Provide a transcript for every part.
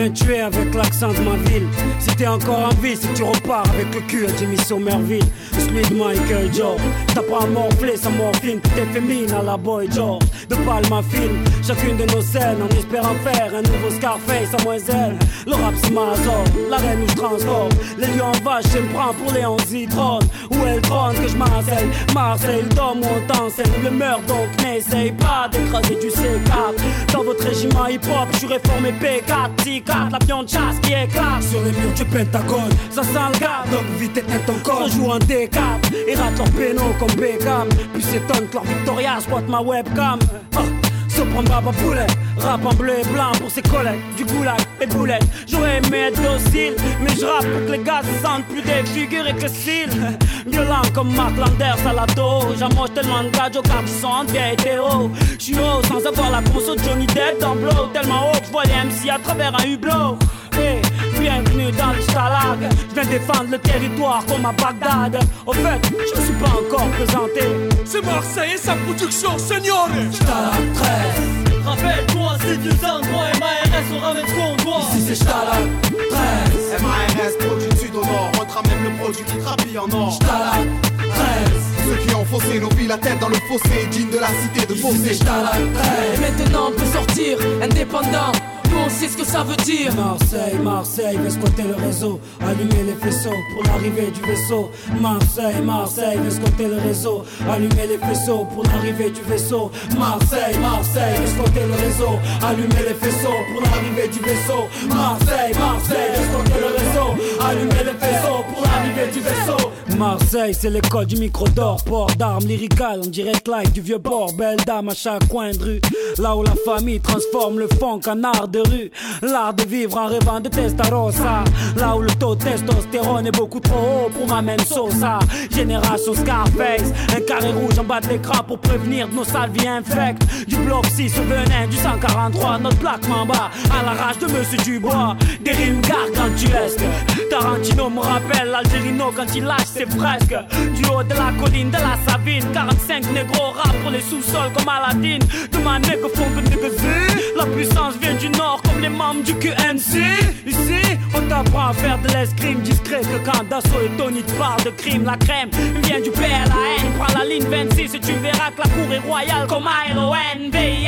viens tuer avec l'accent de ma ville. Si t'es encore en vie, si tu repars avec le cul à Jimmy Somerville. Smith, Michael, Joe. T'apprends à morfler sa morphine, tout est féminin à la Boy George. De Palma film, chacune de nos scènes en espérant faire un nouveau Scarface à moins elle. Le rap c'est ma zone, l'arène où je transforme. Les lions en vache, je me prends pour Léon Zitron. Où elle trône que je m'enseigne. Marseille, le dôme où on t'enseigne. Le meurt donc n'essaye pas d'écraser du C4. Dans votre régiment hip-hop, je suis réformé P4, C4, l'avion de chasse qui éclate. Sur les murs du Pentagone, ça sent le gars. Donc vite éteins ton corps, on joue en D4. Ils ratent leurs pénaux comme Beckham. Puis s'étonnent que leur Victoria squatte ma webcam. Sopran Baba Poulet, rap en bleu et blanc pour ses collègues du goulag et boulettes. J'aurais aimé être docile, mais je rappe pour que les gars se sentent plus défigurés que style. Violent comme Mark Landers à la dos. J'amoche tellement de gars, car ils sont en vieille hétéro. J'suis haut sans avoir la conso de Johnny Depp dans Blow. Tellement haut que j'vois les MC à travers un hublot. Hey, bienvenue dans le Stalag. Je viens défendre le territoire comme à Bagdad. Au fait, je me suis pas encore présenté. C'est Marseille et sa production, Seigneur. Stalag 13. Rappelle-toi ces vieux endroits. MARS, on ramène ce qu'on doit. Ici c'est Stalag 13. MARS, produit du sud au nord. On te ramène le produit qui trapille en or. Stalag 13. Ceux qui ont faussé nos vies, la tête dans le fossé, digne de la cité de Fossé. Ici c'est Stalag 13. Et maintenant on peut sortir indépendant. Nous on sait ce que ça veut dire. Marseille, Marseille, vais squatter le réseau. Allumer les faisceaux pour l'arrivée du vaisseau. Marseille, Marseille, vais squatter le réseau. Allumer les faisceaux pour l'arrivée du vaisseau. Marseille, Marseille, vais squatter le réseau. Allumer les faisceaux pour l'arrivée du vaisseau. Marseille, Marseille, vais squatter le réseau. Allumer les faisceaux pour l'arrivée du vaisseau. Marseille, c'est l'école du micro d'or. Port d'armes lyrical en direct live du vieux port. Belle dame à chaque coin de rue. Là où la famille transforme le funk en art de rue. L'art de vivre en rêvant de Testarossa. Là où le taux de testostérone est beaucoup trop haut pour ma même Sosa. Génération Scarface, un carré rouge en bas de l'écran pour prévenir de nos sales vies infectes. Du bloc 6 au venin du 143, notre plaque Mamba à la rage de Monsieur Dubois. Des rimes gargantuesques. Tarantino me rappelle l'Algérino quand il lâche ses fresques. Du haut de la colline de la Savine, 45 négros rap pour les sous-sols comme Aladdin. De ma nègre funk négocier. La puissance vient du nord comme les membres du QNC. Ici, on t'apprend à faire de l'escrime discret. Que quand Dassault et Tony te parlent de crime, la crème vient du PLAN. Prends la ligne 26 et tu verras que la cour est royale comme ILON,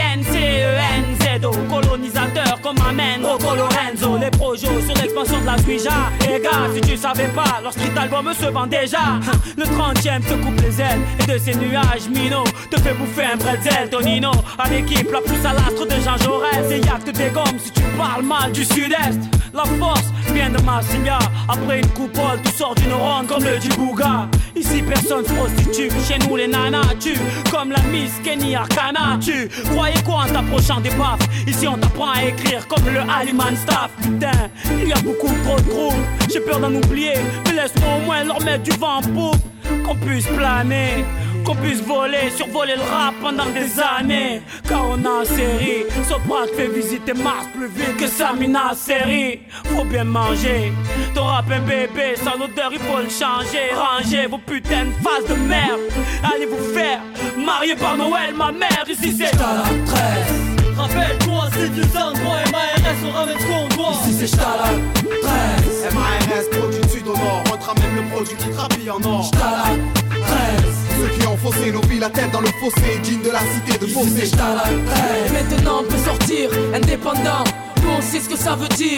VINCENZO. Colonisateur comme Amen, Rocco Lorenzo. Les projets sur l'expansion de la Suija. Et gars, si tu savais pas, leur street album se vend déjà. Le 30ème te coupe les ailes et de ces nuages Mino te fait bouffer un bretzel. Tonino, à l'équipe la plus à l'astre de Jean Jaurès. Et y'a que des gommes si tu parles mal du sud-est. La force vient de Massimia. Après une coupole, tout sort d'une ronde comme le Djibouga. Ici personne se prostitue, chez nous les nanas tuent. Comme la Miss Kenny Arcana tu croyais quoi en t'approchant des baffes? Ici on t'apprend à écrire comme le Aliman Staff. Putain, il y a beaucoup trop de groupes. J'ai peur d'en oublier, mais laisse-moi au moins leur mettre du vent en poupe. Qu'on puisse planer, qu'on puisse voler, survoler le rap pendant des années. Car on a en série, Soprat fait visiter Mars plus vite que Samina série. Faut bien manger, ton rap un bébé, sans odeur il faut le changer. Rangez vos putains de faces de merde, allez vous faire marier par Noël ma mère. Ici c'est Stalag 13. Rappelle-toi ces vieux endroits. MARS, on ramène ce qu'on doit. Ici c'est Stalag 13. MARS, produit du sud au nord. On te ramène le produit qui trapille en or. Stalag 13. Ceux qui ont faussé nos vies, la tête dans le fossé, digne de la cité de Fossé. Stalag 13. Et maintenant on peut sortir indépendant. Nous on sait ce que ça veut dire.